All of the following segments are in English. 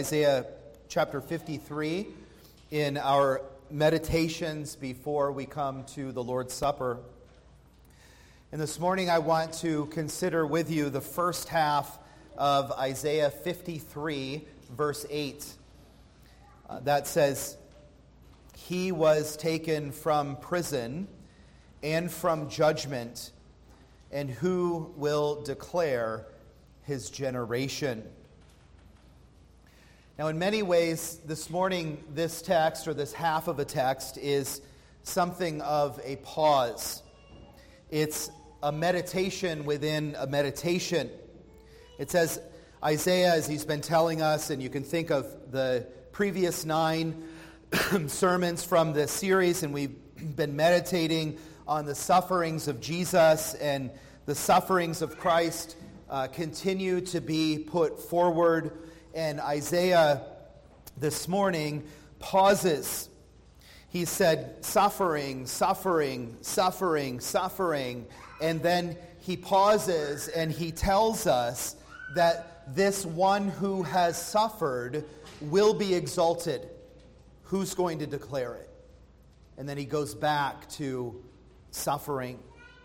Isaiah chapter 53 in our meditations before we come to the Lord's Supper. And this morning I want to consider with you the first half of Isaiah 53, verse 8. That says, "He was taken from prison and from judgment, and who will declare his generation?" Now, in many ways, this morning, this text, or this half of a text, is something of a pause. It's a meditation within a meditation. It says, Isaiah, as he's been telling us, and you can think of the previous 9 sermons from this series, and we've been meditating on the sufferings of Jesus, and the sufferings of Christ continue to be put forward. And Isaiah this morning pauses. He said, suffering, suffering, suffering, suffering. And then he pauses and he tells us that this one who has suffered will be exalted. Who's going to declare it? And then he goes back to suffering.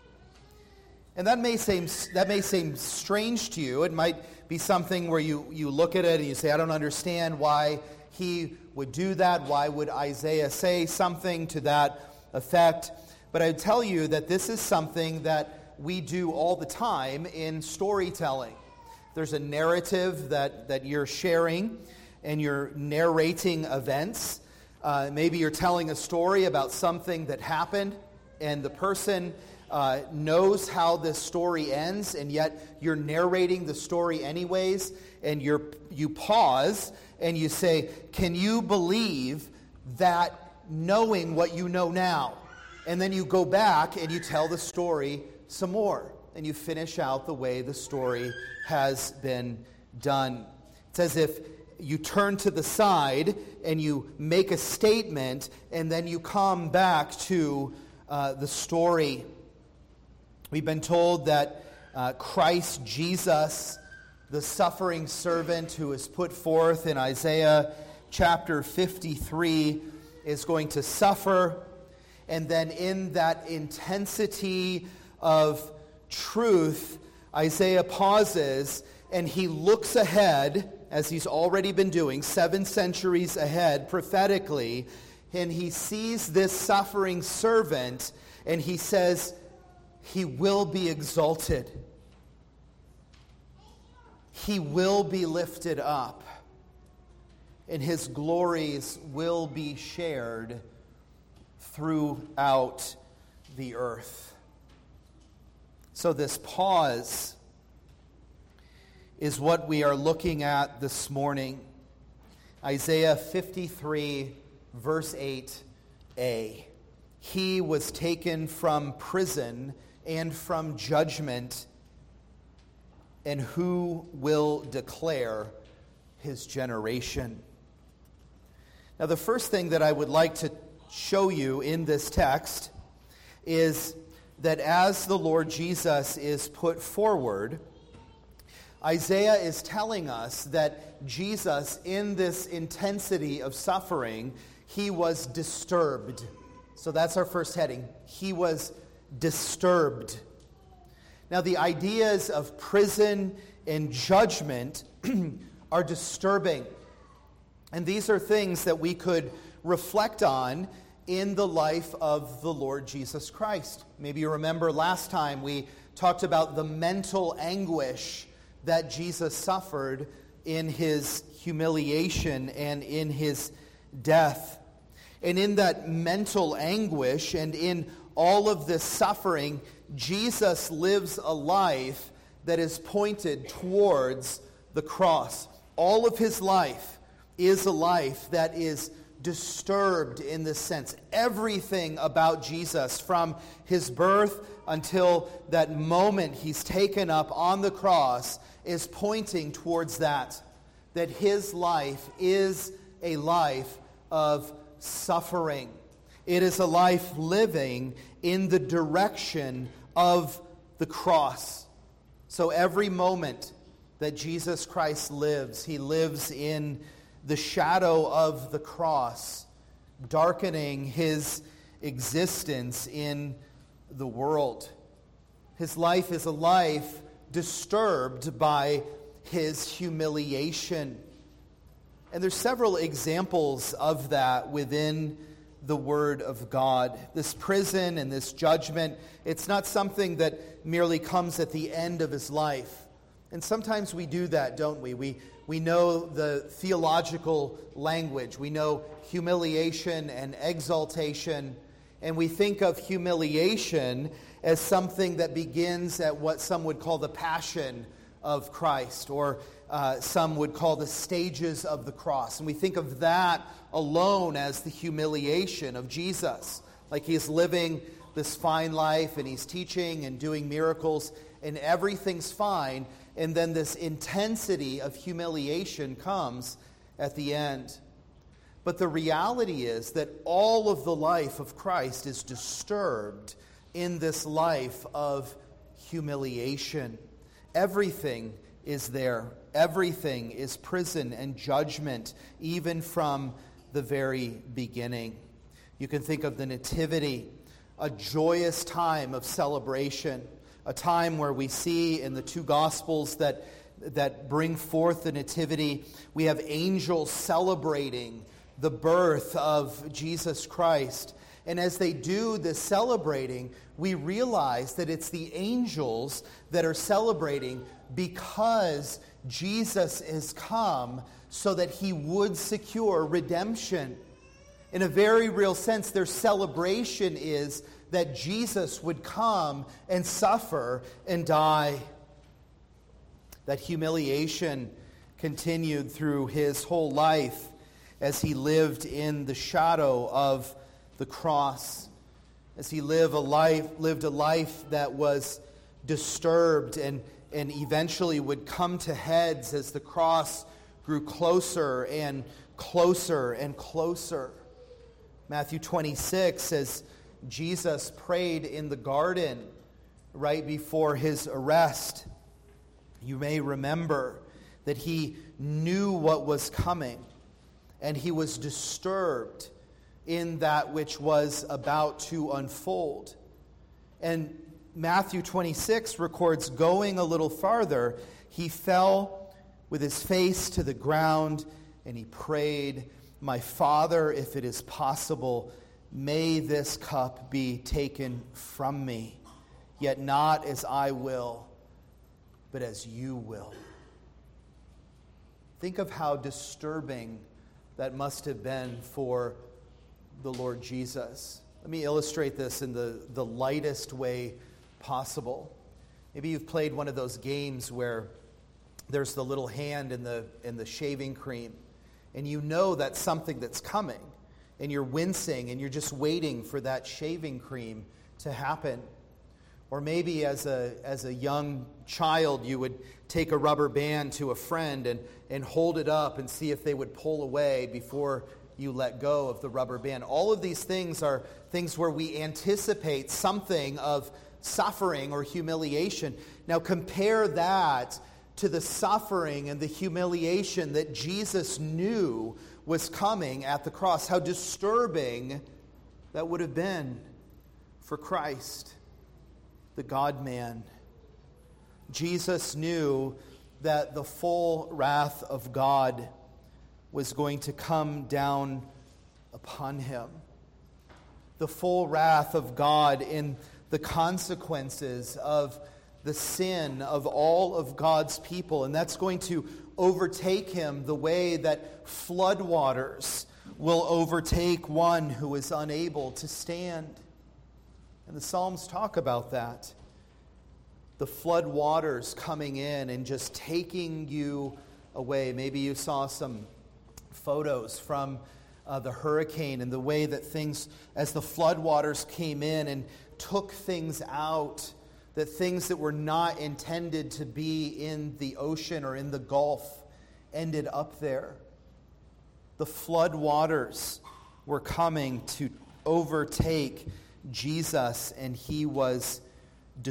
And that may seem strange to you. It might be something where you look at it and you say, I don't understand why he would do that. Why would Isaiah say something to that effect? But I would tell you that this is something that we do all the time in storytelling. There's a narrative that you're sharing and you're narrating events. Maybe you're telling a story about something that happened and the person knows how this story ends, and yet you're narrating the story anyways, and you pause and you say, can you believe that, knowing what you know now? And then you go back and you tell the story some more, and you finish out the way the story has been done. It's as if you turn to the side and you make a statement, and then you come back to the story. We've been told that Christ Jesus, the suffering servant who is put forth in Isaiah chapter 53, is going to suffer. And then in that intensity of truth, Isaiah pauses and he looks ahead, as he's already been doing, 7 centuries ahead prophetically, and he sees this suffering servant and he says, he will be exalted. He will be lifted up. And his glories will be shared throughout the earth. So this pause is what we are looking at this morning. Isaiah 53, verse 8a. He was taken from prison and from judgment, and who will declare his generation? Now, the first thing that I would like to show you in this text is that as the Lord Jesus is put forward, Isaiah is telling us that Jesus, in this intensity of suffering, he was disturbed. So that's our first heading. He was disturbed. Now, the ideas of prison and judgment are disturbing. And these are things that we could reflect on in the life of the Lord Jesus Christ. Maybe you remember last time we talked about the mental anguish that Jesus suffered in his humiliation and in his death. And in that mental anguish and in all of this suffering, Jesus lives a life that is pointed towards the cross. All of his life is a life that is disturbed in this sense. Everything about Jesus, from his birth until that moment he's taken up on the cross, is pointing towards that his life is a life of suffering. It is a life living in the direction of the cross. So every moment that Jesus Christ lives, he lives in the shadow of the cross darkening his existence in the world. His life is a life disturbed by his humiliation. And there's several examples of that within the Word of God. This prison and this judgment, it's not something that merely comes at the end of his life. And sometimes we do that, don't we? We know the theological language. We know humiliation and exaltation. And we think of humiliation as something that begins at what some would call the passion of Christ, or some would call the stages of the cross. And we think of that alone as the humiliation of Jesus. Like he's living this fine life and he's teaching and doing miracles and everything's fine. And then this intensity of humiliation comes at the end. But the reality is that all of the life of Christ is disturbed in this life of humiliation. Everything is there. Everything is prison and judgment, even from the very beginning. You can think of the Nativity, a joyous time of celebration, a time where we see in the two Gospels that bring forth the Nativity, we have angels celebrating the birth of Jesus Christ. And as they do this celebrating, we realize that it's the angels that are celebrating because Jesus is come so that he would secure redemption. In a very real sense, their celebration is that Jesus would come and suffer and die. That humiliation continued through his whole life as he lived in the shadow of the cross, as he lived a life that was disturbed and eventually would come to heads as the cross grew closer and closer and closer. Matthew 26 says Jesus prayed in the garden right before his arrest. You may remember that he knew what was coming, and he was disturbed in that which was about to unfold. And Matthew 26 records, going a little farther, he fell with his face to the ground and he prayed, "My Father, if it is possible, may this cup be taken from me, yet not as I will, but as you will." Think of how disturbing that must have been for the Lord Jesus. Let me illustrate this in the lightest way possible. Maybe you've played one of those games where there's the little hand in the shaving cream, and you know that's something that's coming, and you're wincing, and you're just waiting for that shaving cream to happen. Or maybe as a young child, you would take a rubber band to a friend and hold it up and see if they would pull away before you let go of the rubber band. All of these things are things where we anticipate something of suffering or humiliation. Now compare that to the suffering and the humiliation that Jesus knew was coming at the cross. How disturbing that would have been for Christ, the God-man. Jesus knew that the full wrath of God was going to come down upon him. The full wrath of God in the consequences of the sin of all of God's people. And that's going to overtake him the way that floodwaters will overtake one who is unable to stand. And the Psalms talk about that. The floodwaters coming in and just taking you away. Maybe you saw some photos from the hurricane and the way that things, as the floodwaters came in and took things out, that things that were not intended to be in the ocean or in the Gulf ended up there. The floodwaters were coming to overtake Jesus, and he was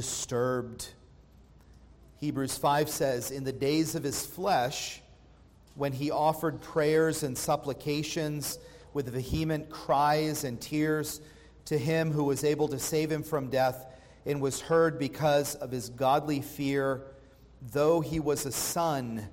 disturbed. Hebrews 5 says, "In the days of his flesh, when he offered prayers and supplications with vehement cries and tears to him who was able to save him from death, and was heard because of his godly fear. Though he was a son,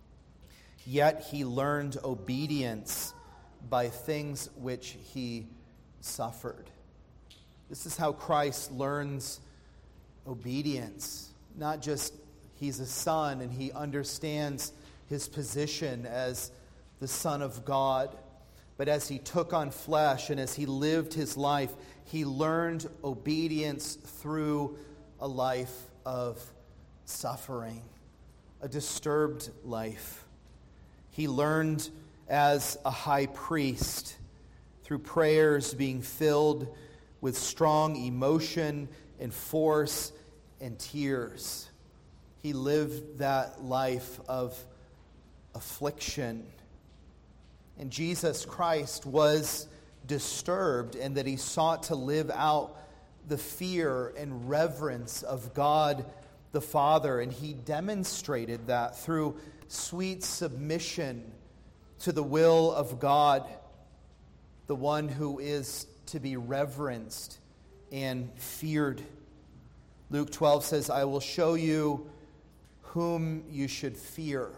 yet he learned obedience by things which he suffered. This is how Christ learns obedience. Not just he's a son and he understands his position as the Son of God, but as he took on flesh and as he lived his life, he learned obedience through a life of suffering, a disturbed life. He learned as a high priest through prayers being filled with strong emotion and force and tears. He lived that life of affliction. And Jesus Christ was disturbed in that he sought to live out the fear and reverence of God the Father. And he demonstrated that through sweet submission to the will of God, the one who is to be reverenced and feared. Luke 12 says, I will show you whom you should fear.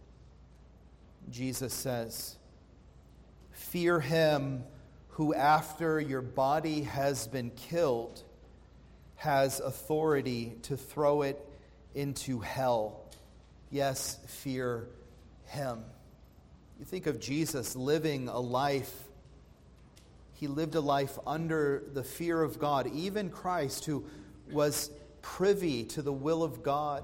Jesus says, fear him who after your body has been killed has authority to throw it into hell. Yes, fear him. You think of Jesus living a life. He lived a life under the fear of God. Even Christ, who was privy to the will of God,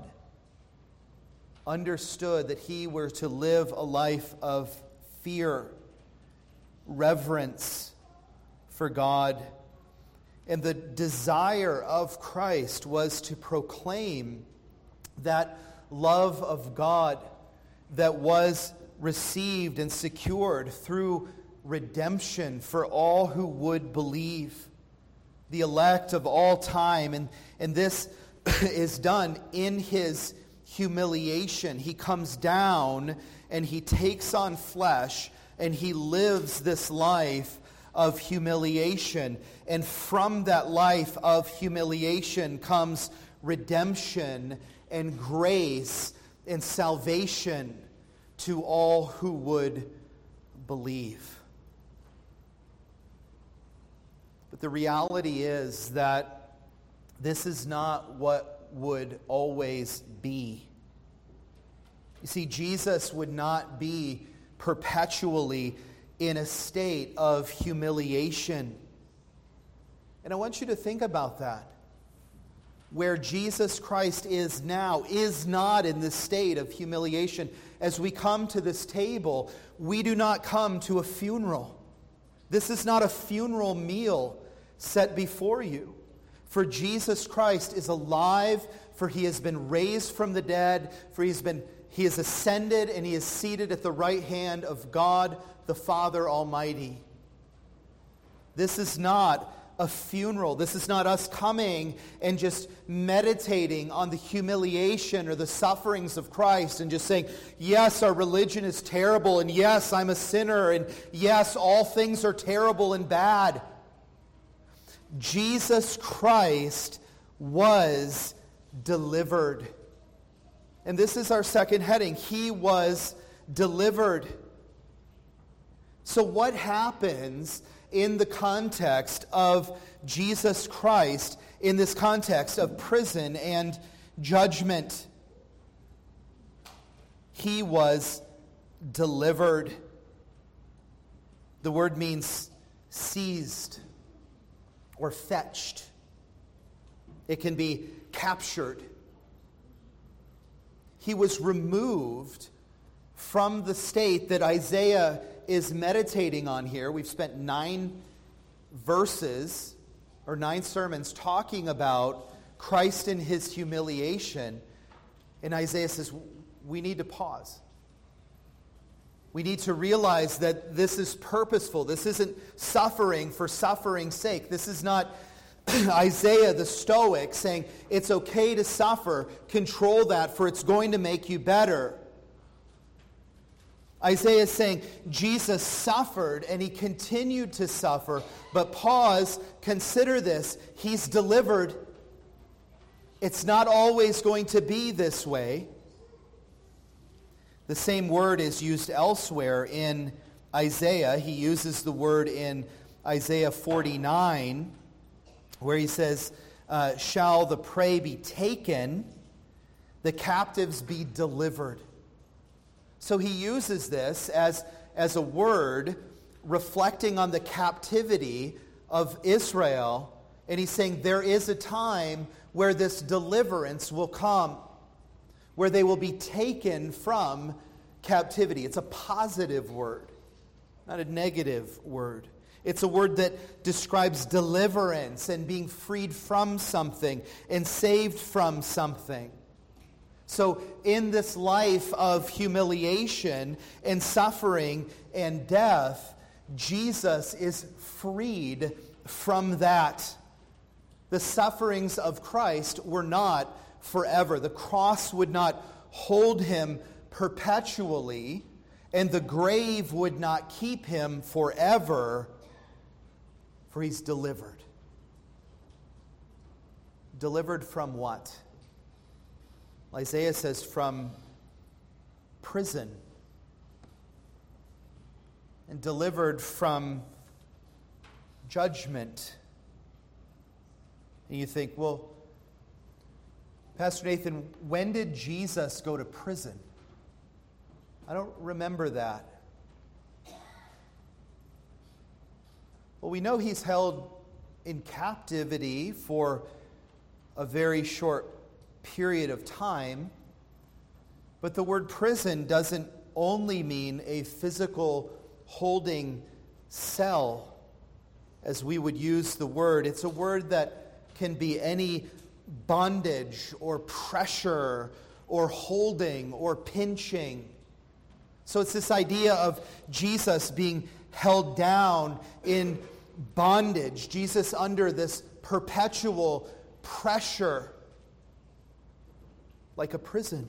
understood that he were to live a life of fear, reverence for God. And the desire of Christ was to proclaim that love of God that was received and secured through redemption for all who would believe, the elect of all time. And this is done in his humiliation. He comes down and he takes on flesh and he lives this life of humiliation. And from that life of humiliation comes redemption and grace and salvation to all who would believe. But the reality is that this is not what would always be. You see, Jesus would not be perpetually in a state of humiliation. And I want you to think about that. Where Jesus Christ is now is not in this state of humiliation. As we come to this table, we do not come to a funeral. This is not a funeral meal set before you. For Jesus Christ is alive, for he has been raised from the dead, for he has ascended and he is seated at the right hand of God the Father Almighty. This is not a funeral. This is not us coming and just meditating on the humiliation or the sufferings of Christ and just saying, yes, our religion is terrible, and yes, I'm a sinner, and yes, all things are terrible and bad. Jesus Christ was delivered. And this is our second heading. He was delivered. So what happens in the context of Jesus Christ, in this context of prison and judgment? He was delivered. The word means seized or fetched. It can be captured. He was removed from the state that Isaiah is meditating on here. We've spent 9 verses or 9 sermons talking about Christ in his humiliation. And Isaiah says, we need to pause. We need to realize that this is purposeful. This isn't suffering for suffering's sake. This is not Isaiah the Stoic saying, it's okay to suffer, control that, for it's going to make you better. Isaiah is saying Jesus suffered and he continued to suffer. But pause, consider this. He's delivered. It's not always going to be this way. The same word is used elsewhere in Isaiah. He uses the word in Isaiah 49, where he says, shall the prey be taken, the captives be delivered. So he uses this as a word reflecting on the captivity of Israel. And he's saying there is a time where this deliverance will come, where they will be taken from captivity. It's a positive word, not a negative word. It's a word that describes deliverance and being freed from something and saved from something. So in this life of humiliation and suffering and death, Jesus is freed from that. The sufferings of Christ were not forever. The cross would not hold him perpetually, and the grave would not keep him forever, for he's delivered. Delivered from what? Isaiah says from prison. And delivered from judgment. And you think, well, Pastor Nathan, when did Jesus go to prison? I don't remember that. Well, we know he's held in captivity for a very short period of time, but the word prison doesn't only mean a physical holding cell, as we would use the word. It's a word that can be any bondage or pressure or holding or pinching. So it's this idea of Jesus being held down in bondage, Jesus under this perpetual pressure, like a prison.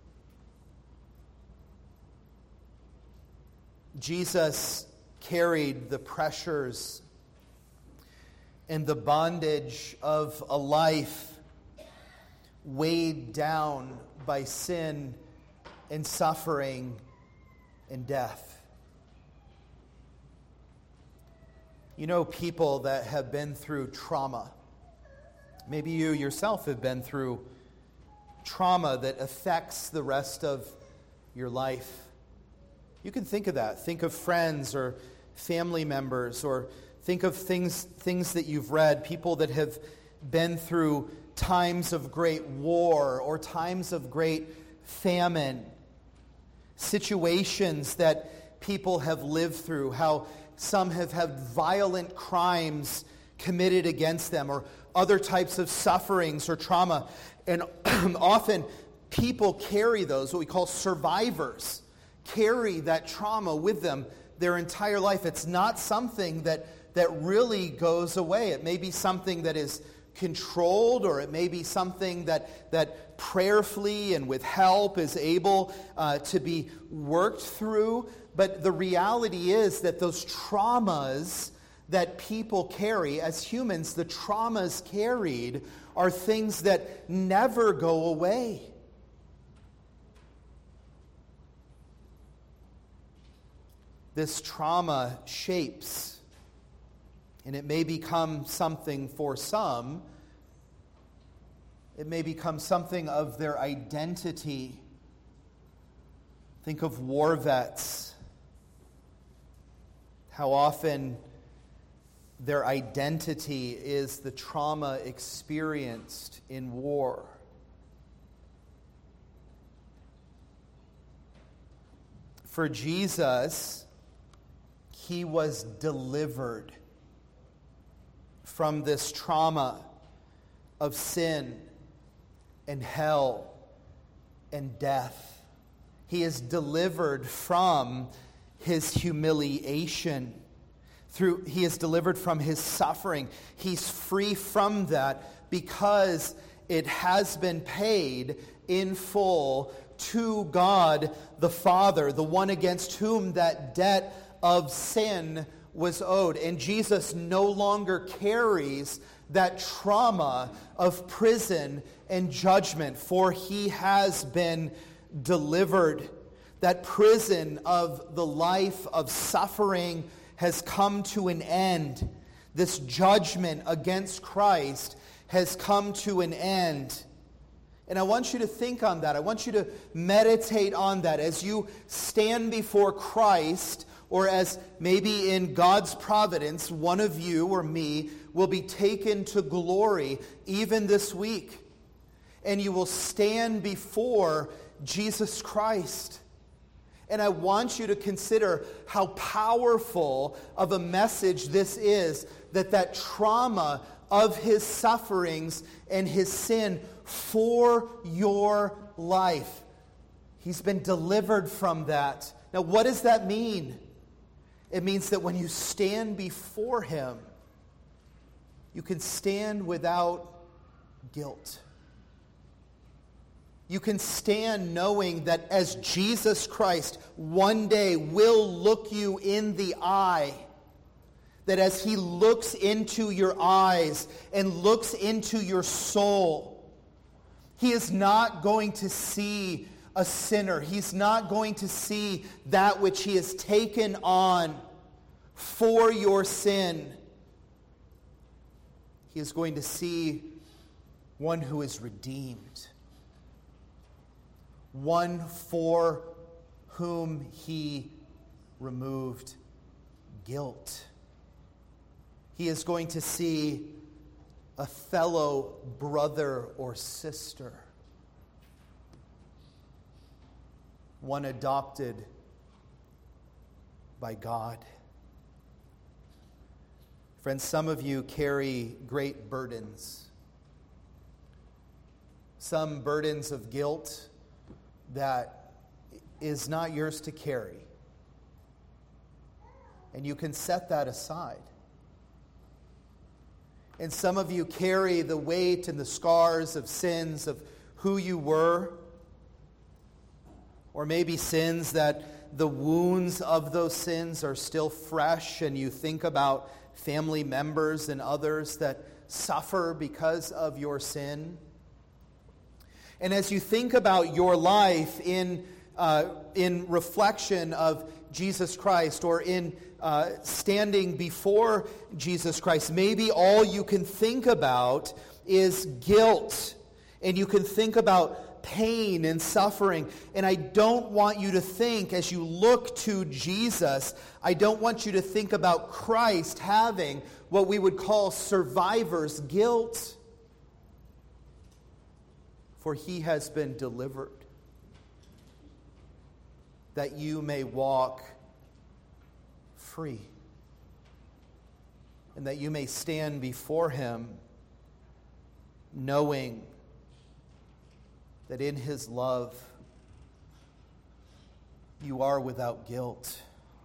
Jesus carried the pressures and the bondage of a life weighed down by sin and suffering and death. You know, people that have been through trauma. Maybe you yourself have been through trauma that affects the rest of your life. You can think of that. Think of friends or family members, or think of things that you've read, people that have been through times of great war or times of great famine, situations that people have lived through, how some have had violent crimes committed against them, or other types of sufferings or trauma. And often people carry those, what we call survivors, carry that trauma with them their entire life. It's not something that really goes away. It may be something that is controlled, or it may be something that prayerfully and with help is able to be worked through. But the reality is that those traumas that people carry as humans, the traumas carried, are things that never go away. This trauma shapes, and it may become something for some. It may become something of their identity. Think of war vets. How often their identity is the trauma experienced in war. For Jesus, he was delivered from this trauma of sin and hell and death. He is delivered from his humiliation. He is delivered from his suffering. He's free from that because it has been paid in full to God the Father, the one against whom that debt of sin was owed. And Jesus no longer carries that trauma of prison and judgment, for he has been delivered. That prison of the life of suffering has come to an end. This judgment against Christ has come to an end. And I want you to think on that. I want you to meditate on that as you stand before Christ, or as maybe in God's providence, one of you or me will be taken to glory even this week. And you will stand before Jesus Christ. And I want you to consider how powerful of a message this is, that trauma of his sufferings and his sin for your life. He's been delivered from that. Now, what does that mean? It means that when you stand before him, you can stand without guilt. You can stand knowing that as Jesus Christ one day will look you in the eye, that as he looks into your eyes and looks into your soul, he is not going to see a sinner. He's not going to see that which he has taken on for your sin. He is going to see one who is redeemed, one for whom he removed guilt. He is going to see a fellow brother or sister, one adopted by God. Friends, some of you carry great burdens. Some burdens of guilt that is not yours to carry. And you can set that aside. And some of you carry the weight and the scars of sins of who you were, or maybe sins that the wounds of those sins are still fresh, and you think about family members and others that suffer because of your sin. And as you think about your life in reflection of Jesus Christ, or in standing before Jesus Christ, maybe all you can think about is guilt, and you can think about pain and suffering. And I don't want you to think, as you look to Jesus, I don't want you to think about Christ having what we would call survivor's guilt. For he has been delivered, that you may walk free, and that you may stand before him knowing that in his love you are without guilt.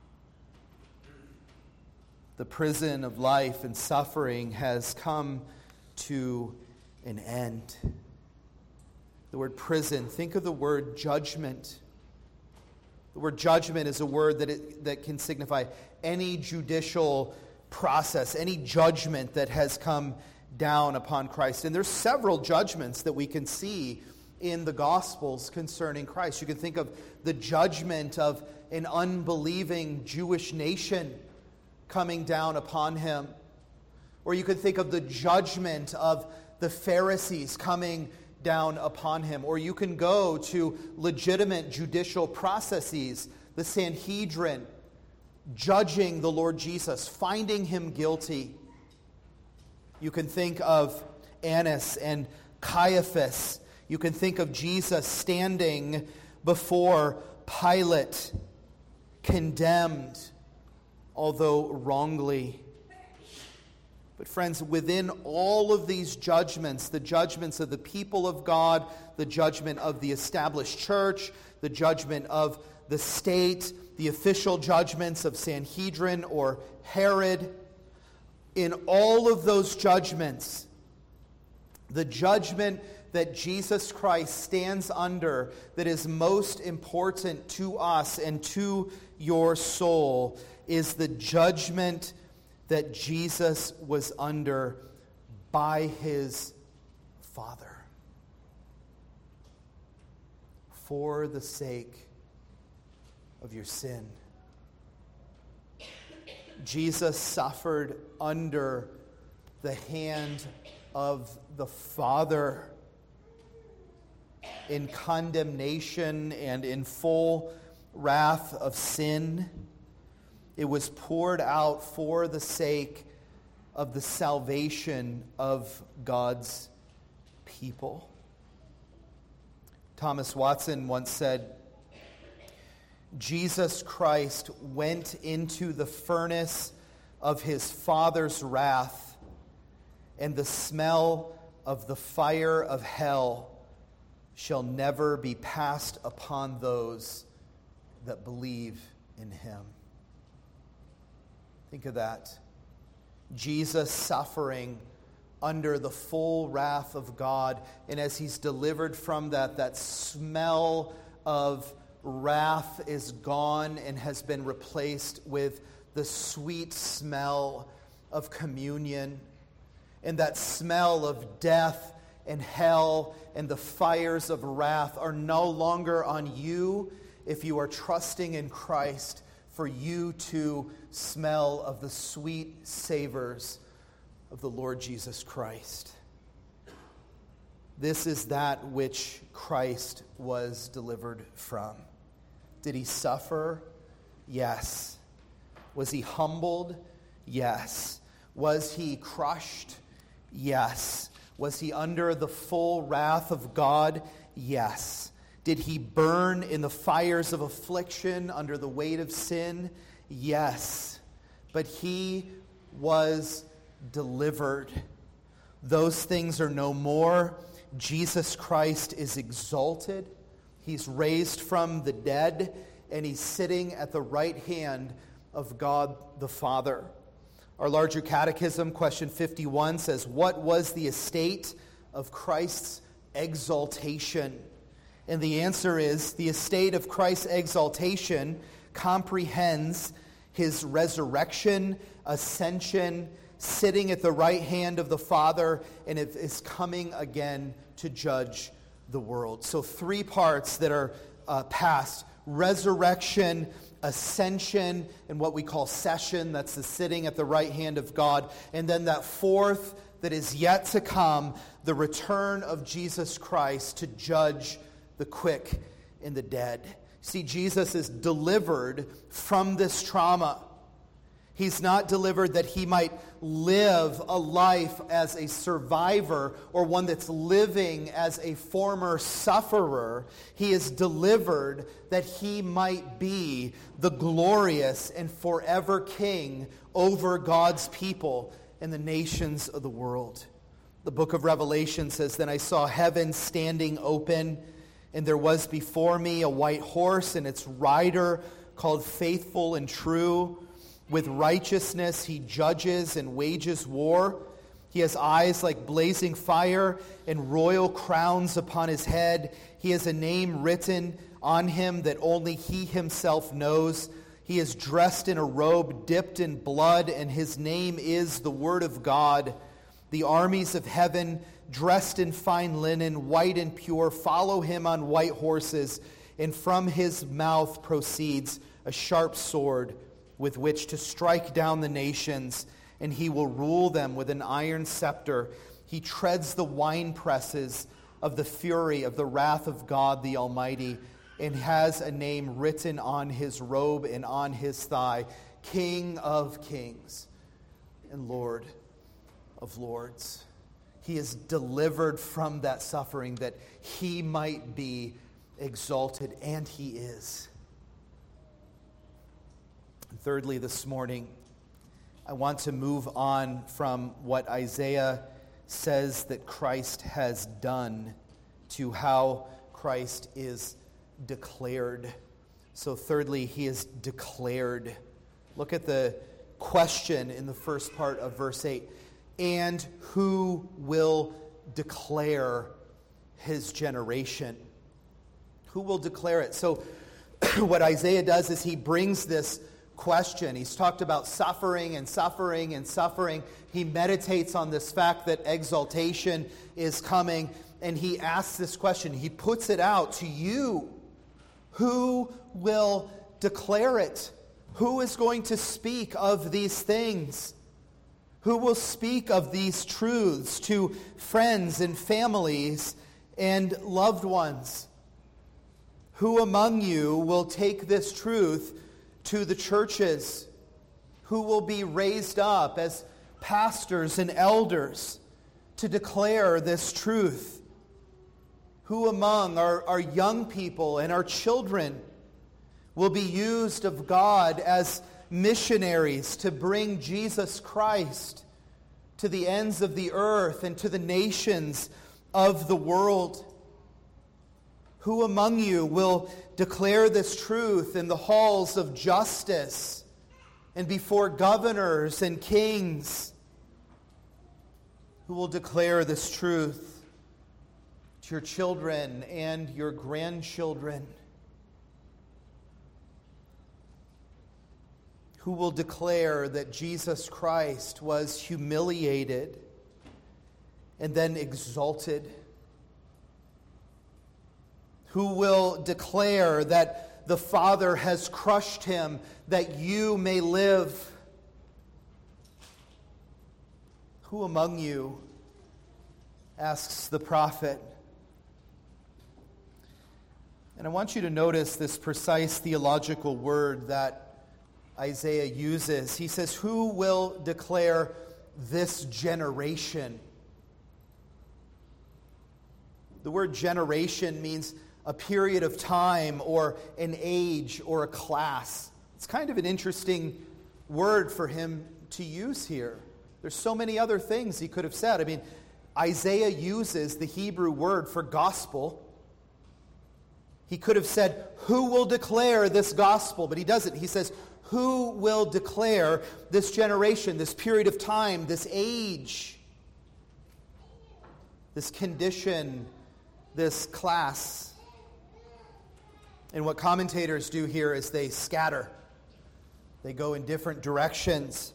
The prison of life and suffering has come to an end. The word prison, think of the word judgment. The word judgment is a word that can signify any judicial process, any judgment that has come down upon Christ. And there's several judgments that we can see in the Gospels concerning Christ. You can think of the judgment of an unbelieving Jewish nation coming down upon him. Or you could think of the judgment of the Pharisees coming down upon him. Or you can go to legitimate judicial processes, the Sanhedrin, judging the Lord Jesus, finding him guilty. You can think of Annas and Caiaphas. You can think of Jesus standing before Pilate, condemned, although wrongly. But friends, within all of these judgments, the judgments of the people of God, the judgment of the established church, the judgment of the state, the official judgments of Sanhedrin or Herod, in all of those judgments, the judgment that Jesus Christ stands under that is most important to us and to your soul is the judgment that Jesus was under by his Father for the sake of your sin. Jesus suffered under the hand of the Father in condemnation and in full wrath of sin. It was poured out for the sake of the salvation of God's people. Thomas Watson once said, Jesus Christ went into the furnace of his Father's wrath, and the smell of the fire of hell shall never be passed upon those that believe in him. Think of that. Jesus suffering under the full wrath of God, and as he's delivered from that, that smell of wrath is gone and has been replaced with the sweet smell of communion. And that smell of death and hell and the fires of wrath are no longer on you if you are trusting in Christ, for you to smell of the sweet savors of the Lord Jesus Christ. This is that which Christ was delivered from. Did he suffer? Yes. Was he humbled? Yes. Was he crushed? Yes. Was he under the full wrath of God? Yes. Did he burn in the fires of affliction under the weight of sin? Yes. But he was delivered. Those things are no more. Jesus Christ is exalted. He's raised from the dead, and he's sitting at the right hand of God the Father. Our larger catechism, question 51, says, what was the estate of Christ's exaltation? And the answer is, the estate of Christ's exaltation comprehends his resurrection, ascension, sitting at the right hand of the Father, and it is coming again to judge the world. So 3 parts that are past: resurrection, ascension, and what we call session, that's the sitting at the right hand of God. And then that 4th that is yet to come, the return of Jesus Christ to judge the quick and the dead. See, Jesus is delivered from this trauma. He's not delivered that he might live a life as a survivor or one that's living as a former sufferer. He is delivered that he might be the glorious and forever king over God's people and the nations of the world. The book of Revelation says, then I saw heaven standing open, and there was before me a white horse, and its rider called Faithful and True. With righteousness he judges and wages war. He has eyes like blazing fire and royal crowns upon his head. He has a name written on him that only he himself knows. He is dressed in a robe dipped in blood, and his name is the Word of God. The armies of heaven, dressed in fine linen, white and pure, follow him on white horses, and from his mouth proceeds a sharp sword, with which to strike down the nations, and he will rule them with an iron scepter. He treads the winepresses of the fury of the wrath of God the Almighty, and has a name written on his robe and on his thigh, King of Kings and Lord of Lords. He is delivered from that suffering that he might be exalted, and he is. Thirdly, this morning, I want to move on from what Isaiah says that Christ has done to how Christ is declared. So thirdly, he is declared. Look at the question in the first part of verse 8. And who will declare his generation? Who will declare it? So what Isaiah does is he brings this question. He's talked about suffering and suffering and suffering. He meditates on this fact that exaltation is coming, and he asks this question. He puts it out to you. Who will declare it? Who is going to speak of these things? Who will speak of these truths to friends and families and loved ones? Who among you will take this truth to the churches? Who will be raised up as pastors and elders to declare this truth? Who among our young people and our children will be used of God as missionaries to bring Jesus Christ to the ends of the earth and to the nations of the world? Who among you will declare this truth in the halls of justice and before governors and kings? Who will declare this truth to your children and your grandchildren? Who will declare that Jesus Christ was humiliated and then exalted? Who will declare that the Father has crushed him that you may live? Who among you, asks the prophet? And I want you to notice this precise theological word that Isaiah uses. He says, who will declare this generation? The word generation means a period of time or an age or a class. It's kind of an interesting word for him to use here. There's so many other things he could have said. I mean, Isaiah uses the Hebrew word for gospel. He could have said, who will declare this gospel? But he doesn't. He says, who will declare this generation, this period of time, this age, this condition, this class? And what commentators do here is they scatter. They go in different directions.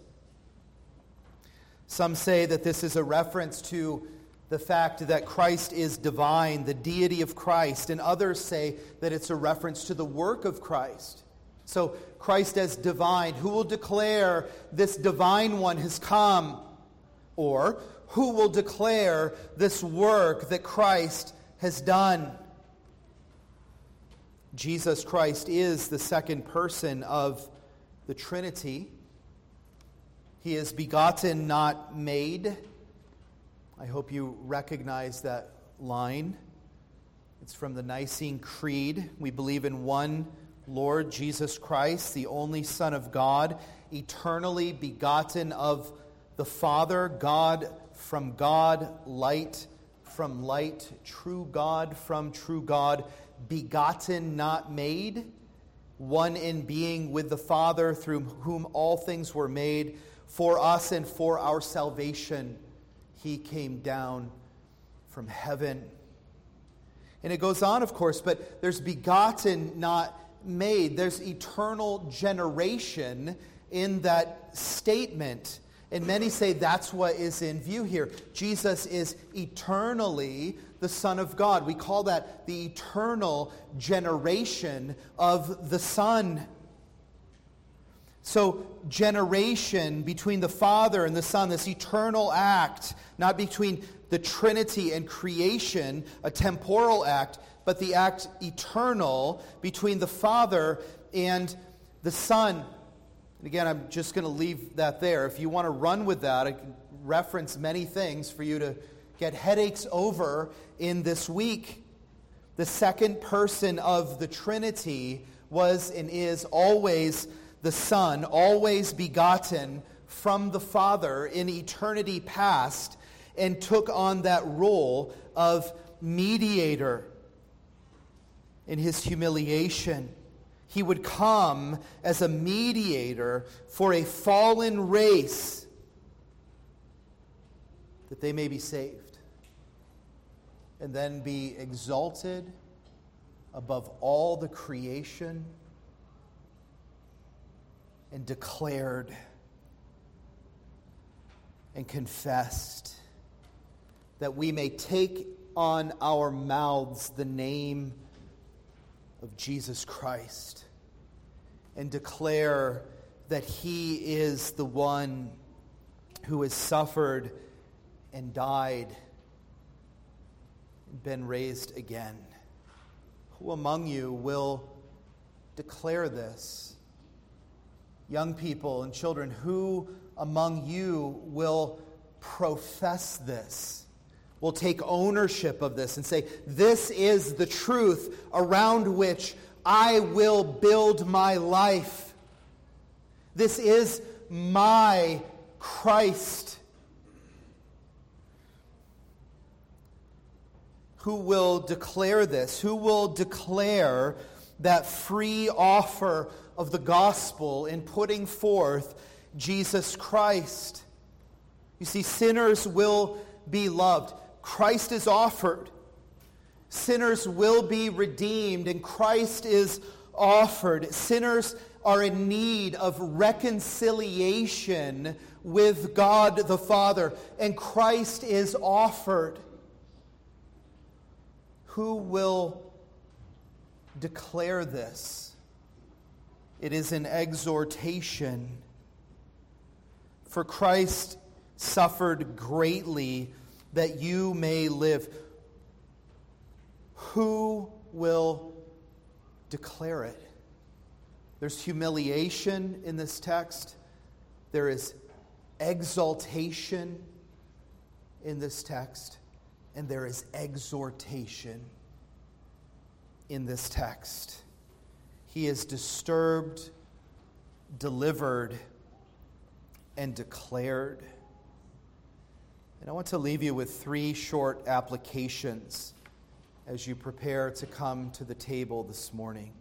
Some say that this is a reference to the fact that Christ is divine, the deity of Christ, and others say that it's a reference to the work of Christ. So Christ as divine, who will declare this divine one has come? Or who will declare this work that Christ has done? Jesus Christ is the second person of the Trinity. He is begotten, not made. I hope you recognize that line. It's from the Nicene Creed. We believe in one Lord Jesus Christ, the only Son of God, eternally begotten of the Father, God from God, light from light, true God from true God, begotten, not made, one in being with the Father, through whom all things were made. For us and for our salvation, he came down from heaven. And it goes on, of course, but there's begotten, not made. There's eternal generation in that statement. And many say that's what is in view here. Jesus is eternally the Son of God. We call that the eternal generation of the Son. So generation between the Father and the Son, this eternal act, not between the Trinity and creation, a temporal act, but the act eternal between the Father and the Son. And again, I'm just going to leave that there. If you want to run with that, I can reference many things for you to get headaches over in this week. The second person of the Trinity was and is always the Son, always begotten from the Father in eternity past, and took on that role of mediator in his humiliation. He would come as a mediator for a fallen race, that they may be saved. and then be exalted above all the creation and declared and confessed, that we may take on our mouths the name of Jesus Christ and declare that He is the one who has suffered and died and been raised again. Who among you will declare this? Young people and children, who among you will profess this, will take ownership of this and say, this is the truth around which I will build my life. This is my Christ. Who will declare this? Who will declare that free offer of the gospel in putting forth Jesus Christ? You see, sinners will be loved. Christ is offered. Sinners will be redeemed, and Christ is offered. Sinners are in need of reconciliation with God the Father, and Christ is offered. Who will declare this? It is an exhortation. For Christ suffered greatly that you may live. Who will declare it? There's humiliation in this text. There is exaltation in this text. And there is exhortation in this text. He is disturbed, delivered, and declared. And I want to leave you with 3 short applications as you prepare to come to the table this morning.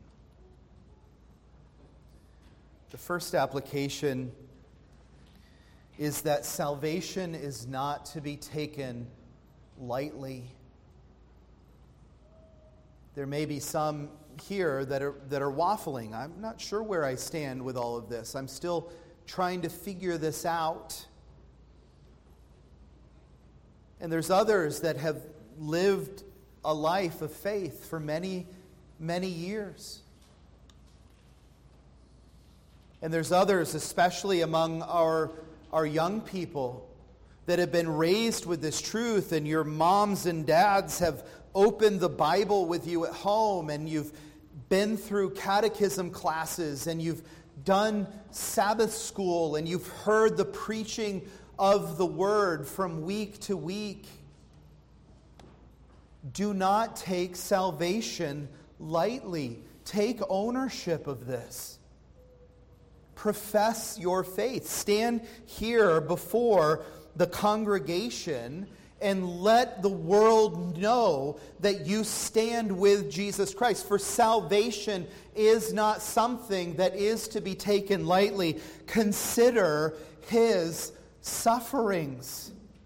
The first application is that salvation is not to be taken lightly. There may be some here that are waffling. I'm not sure where I stand with all of this. I'm still trying to figure this out. And there's others that have lived a life of faith for many, many years. And there's others, especially among our young people, that have been raised with this truth, and your moms and dads have opened the Bible with you at home, and you've been through catechism classes, and you've done Sabbath school, and you've heard the preaching of the Word from week to week. Do not take salvation lightly. Take ownership of this. Profess your faith. Stand here before the congregation and let the world know that you stand with Jesus Christ. For salvation is not something that is to be taken lightly. Consider His sufferings.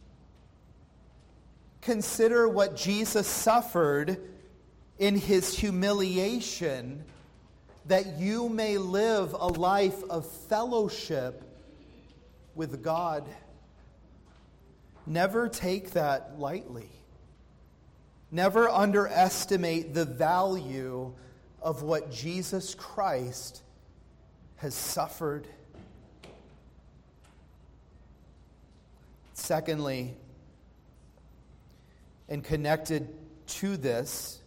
Consider what Jesus suffered in His humiliation, that you may live a life of fellowship with God. Never take that lightly. Never underestimate the value of what Jesus Christ has suffered. Secondly, and connected to this,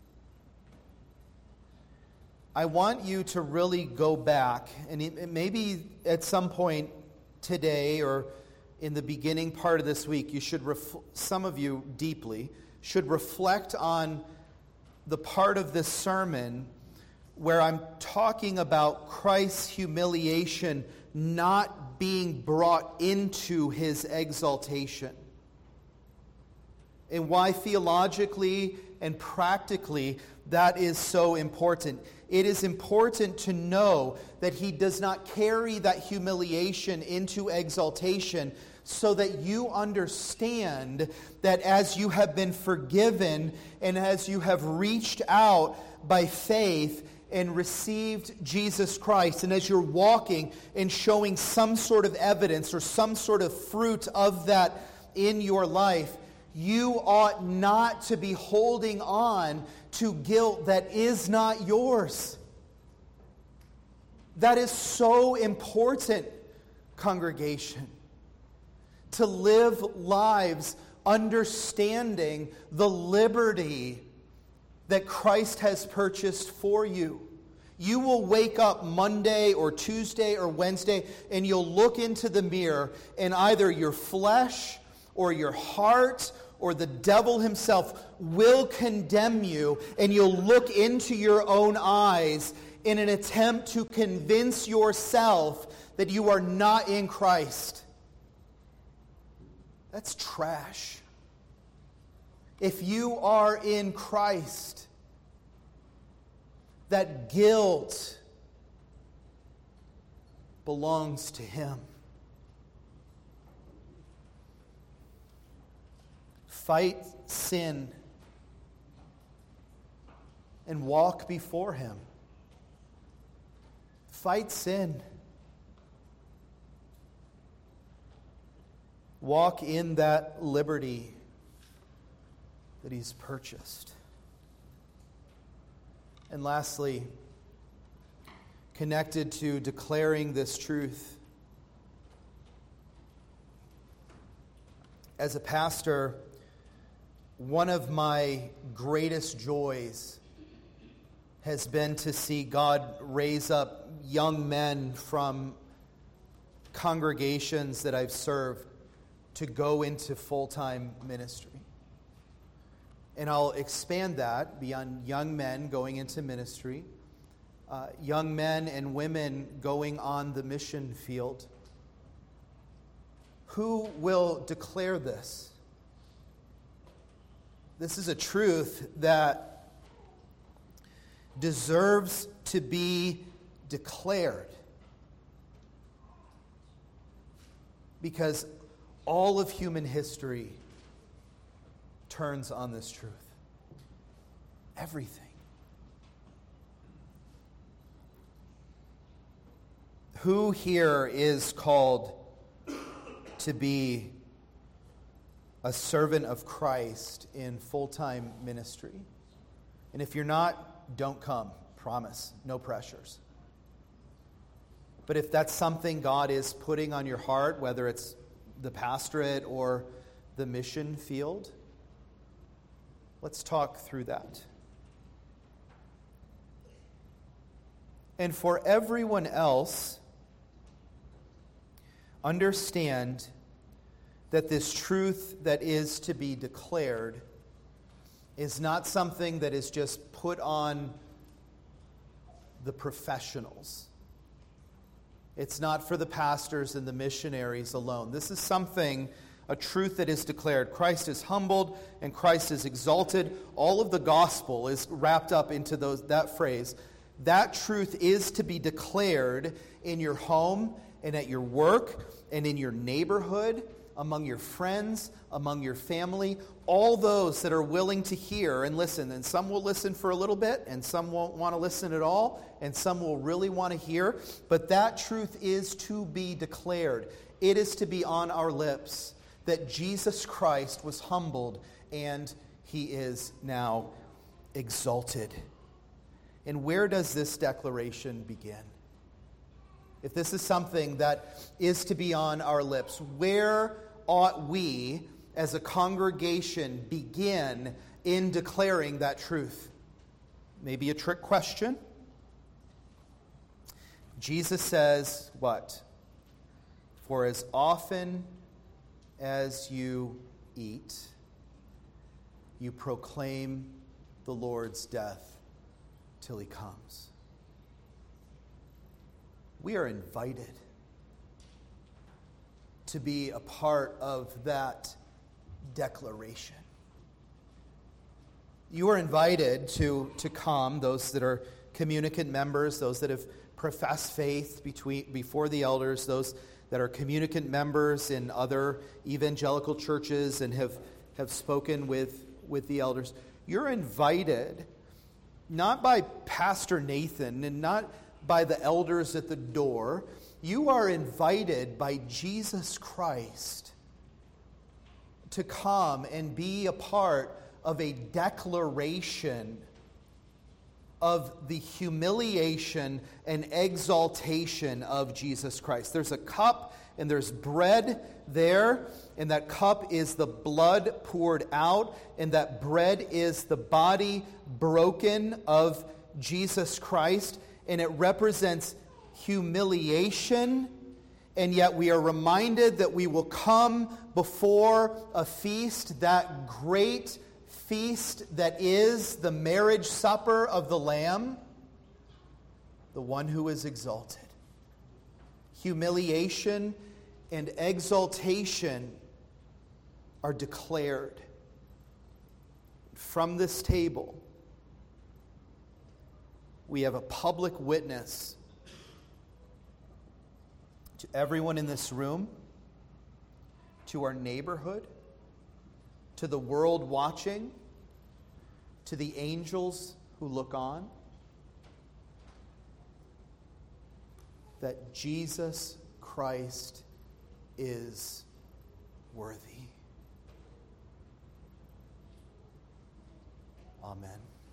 I want you to really go back, and maybe at some point today or in the beginning part of this week, you should, some of you deeply, should reflect on the part of this sermon where I'm talking about Christ's humiliation not being brought into His exaltation. And why theologically And practically, that is so important. It is important to know that he does not carry that humiliation into exaltation, so that you understand that as you have been forgiven and as you have reached out by faith and received Jesus Christ, and as you're walking and showing some sort of evidence or some sort of fruit of that in your life, you ought not to be holding on to guilt that is not yours. That is so important, congregation, to live lives understanding the liberty that Christ has purchased for you. You will wake up Monday or Tuesday or Wednesday and you'll look into the mirror, and either your flesh or your heart or the devil himself will condemn you, and you'll look into your own eyes in an attempt to convince yourself that you are not in Christ. That's trash. If you are in Christ, that guilt belongs to Him. Fight sin and walk before Him. Fight sin. Walk in that liberty that He's purchased. And lastly, connected to declaring this truth, as a pastor, one of my greatest joys has been to see God raise up young men from congregations that I've served to go into full-time ministry. And I'll expand that beyond young men going into ministry, young men and women going on the mission field. Who will declare this? This is a truth that deserves to be declared, because all of human history turns on this truth. Everything. Who here is called to be a servant of Christ in full-time ministry? And if you're not, don't come. Promise. No pressures. But if that's something God is putting on your heart, whether it's the pastorate or the mission field, let's talk through that. And for everyone else, understand that this truth that is to be declared is not something that is just put on the professionals. It's not for the pastors and the missionaries alone. This is something, a truth that is declared. Christ is humbled and Christ is exalted. All of the gospel is wrapped up into that phrase. That truth is to be declared in your home and at your work and in your neighborhood, among your friends, among your family, all those that are willing to hear and listen. And some will listen for a little bit, and some won't want to listen at all, and some will really want to hear. But that truth is to be declared. It is to be on our lips that Jesus Christ was humbled and He is now exalted. And where does this declaration begin? If this is something that is to be on our lips, where ought we as a congregation begin in declaring that truth? Maybe a trick question. Jesus says what? For as often as you eat, you proclaim the Lord's death till He comes. We are invited to be a part of that declaration. You are invited to come, those that are communicant members, those that have professed faith before the elders, those that are communicant members in other evangelical churches and have spoken with the elders. You're invited, not by Pastor Nathan and not by the elders at the door. You are invited by Jesus Christ to come and be a part of a declaration of the humiliation and exaltation of Jesus Christ. There's a cup and there's bread there, and that cup is the blood poured out, and that bread is the body broken of Jesus Christ, and it represents humiliation, and yet we are reminded that we will come before a feast, that great feast that is the marriage supper of the Lamb, the one who is exalted. Humiliation and exaltation are declared from this table. We have a public witness to everyone in this room, to our neighborhood, to the world watching, to the angels who look on, that Jesus Christ is worthy. Amen.